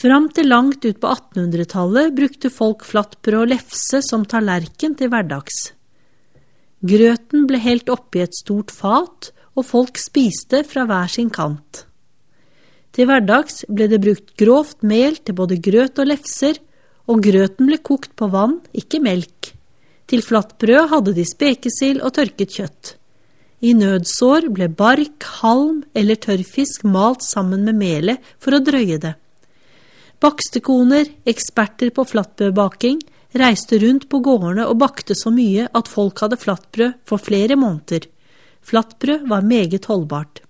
Fram til langt ut på 1800-tallet brukte folk flatbrød og lefse som tallerken til hverdags. Grøten ble helt oppi et stort fat, og folk spiste fra hver sin kant. Til hverdags ble det brukt grovt mel til både grøt og lefser, og grøten ble kokt på vann, ikke melk. Til flatbrød hadde de spekesild og tørket kjøtt. I nødsår ble bark, halm eller tørrfisk malt sammen med melet for å drøye det. Bakstekoner, eksperter på flatbrødbaking, reiste rundt på gårdene og bakte så mye at folk hadde flatbrød for flere måneder. Flatbrød var meget holdbart.